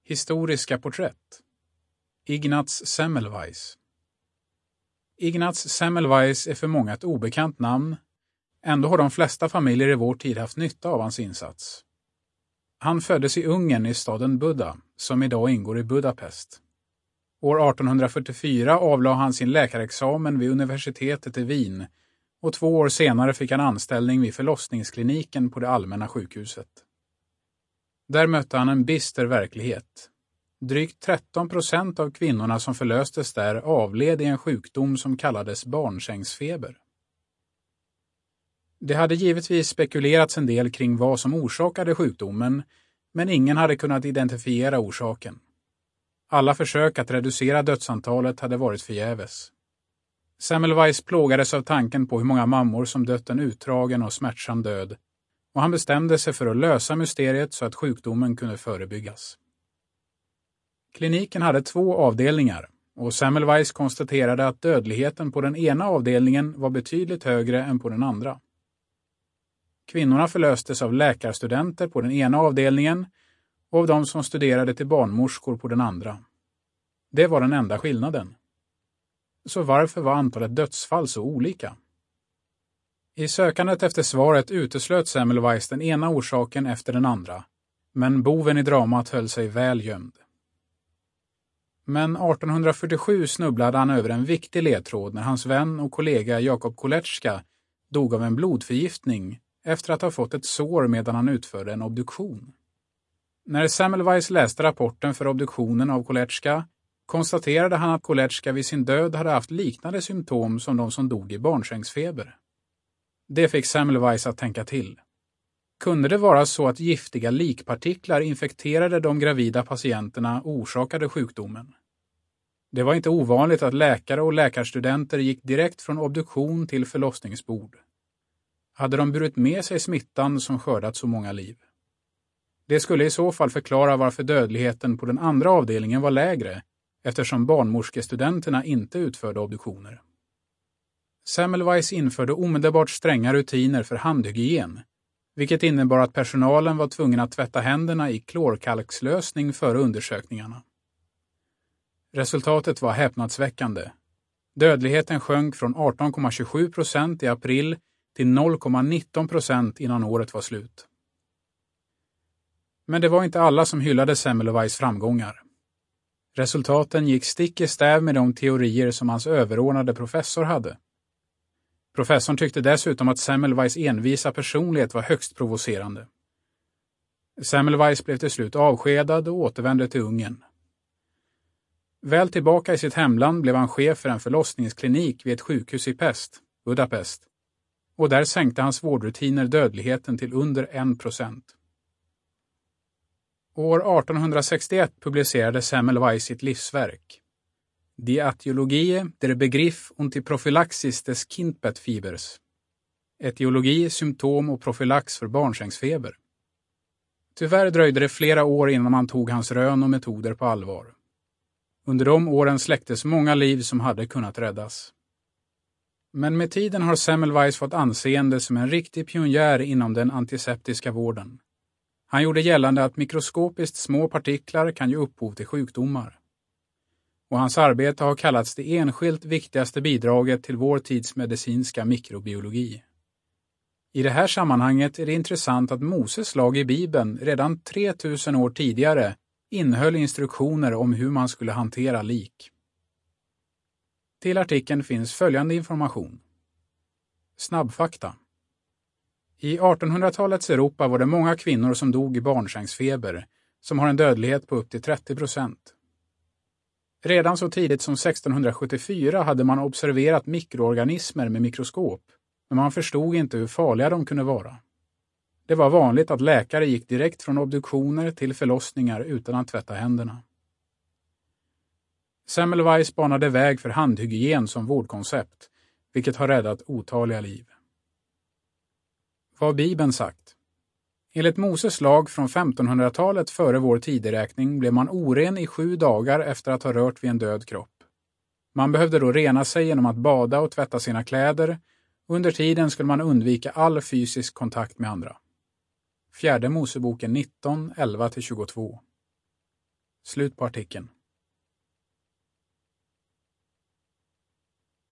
Historiska porträtt. Ignaz Semmelweis. Ignaz Semmelweis är för många ett obekant namn. Ändå har de flesta familjer i vår tid haft nytta av hans insats. Han föddes i Ungern i staden Buda, som idag ingår i Budapest. År 1844 avlade han sin läkarexamen vid universitetet i Wien och 2 år senare fick han anställning vid förlossningskliniken på det allmänna sjukhuset. Där mötte han en bister verklighet. Drygt 13% av kvinnorna som förlöstes där avled i en sjukdom som kallades barnsängsfeber. Det hade givetvis spekulerats en del kring vad som orsakade sjukdomen, men ingen hade kunnat identifiera orsaken. Alla försök att reducera dödsantalet hade varit förgäves. Semmelweis plågades av tanken på hur många mammor som dött en utdragen och smärtsam död, och han bestämde sig för att lösa mysteriet så att sjukdomen kunde förebyggas. Kliniken hade 2 avdelningar och Semmelweis konstaterade att dödligheten på den ena avdelningen var betydligt högre än på den andra. Kvinnorna förlöstes av läkarstudenter på den ena avdelningen och av de som studerade till barnmorskor på den andra. Det var den enda skillnaden. Så varför var antalet dödsfall så olika? I sökandet efter svaret uteslöt Semmelweis den ena orsaken efter den andra, men boven i dramat höll sig väl gömd. Men 1847 snubblade han över en viktig ledtråd när hans vän och kollega Jakob Kolecka dog av en blodförgiftning efter att ha fått ett sår medan han utförde en obduktion. När Semmelweis läste rapporten för obduktionen av Kolecka konstaterade han att Kolecka vid sin död hade haft liknande symptom som de som dog i barnsängsfeber. Det fick Semmelweis att tänka till. Kunde det vara så att giftiga likpartiklar infekterade de gravida patienterna och orsakade sjukdomen? Det var inte ovanligt att läkare och läkarstudenter gick direkt från obduktion till förlossningsbord. Hade de burit med sig smittan som skördat så många liv? Det skulle i så fall förklara varför dödligheten på den andra avdelningen var lägre, eftersom barnmorskestudenterna inte utförde obduktioner. Semmelweis införde omedelbart stränga rutiner för handhygien, vilket innebar att personalen var tvungen att tvätta händerna i klorkalkslösning före undersökningarna. Resultatet var häpnadsväckande. Dödligheten sjönk från 18,27% i april till 0,19% innan året var slut. Men det var inte alla som hyllade Semmelweis framgångar. Resultaten gick stick i stäv med de teorier som hans överordnade professor hade. Professorn tyckte dessutom att Semmelweis envisa personlighet var högst provocerande. Semmelweis blev till slut avskedad och återvände till Ungern. Väl tillbaka i sitt hemland blev han chef för en förlossningsklinik vid ett sjukhus i Pest, Budapest. Och där sänkte hans vårdrutiner dödligheten till under 1%. År 1861 publicerade Semmelweis sitt livsverk. Die Ätiologie der Begriff und die Prophylaxis des Kindbettfiebers. Etiologi, symptom och profylax för barnsängsfeber. Tyvärr dröjde det flera år innan man tog hans rön och metoder på allvar. Under de åren släcktes många liv som hade kunnat räddas. Men med tiden har Semmelweis fått anseende som en riktig pionjär inom den antiseptiska vården. Han gjorde gällande att mikroskopiskt små partiklar kan ge upphov till sjukdomar. Och hans arbete har kallats det enskilt viktigaste bidraget till vår tids medicinska mikrobiologi. I det här sammanhanget är det intressant att Moses lag i Bibeln redan 3000 år tidigare innehöll instruktioner om hur man skulle hantera lik. Till artikeln finns följande information. Snabbfakta. I 1800-talets Europa var det många kvinnor som dog i barnsängsfeber, som har en dödlighet på upp till 30%. Redan så tidigt som 1674 hade man observerat mikroorganismer med mikroskop, men man förstod inte hur farliga de kunde vara. Det var vanligt att läkare gick direkt från obduktioner till förlossningar utan att tvätta händerna. Semmelweis banade väg för handhygien som vårdkoncept, vilket har räddat otaliga liv. Vad Bibeln sagt. Enligt Moses lag från 1500-talet före vår tideräkning blev man oren i 7 dagar efter att ha rört vid en död kropp. Man behövde då rena sig genom att bada och tvätta sina kläder, och under tiden skulle man undvika all fysisk kontakt med andra. 4 Moseboken 19, 11-22. Slut på artikeln.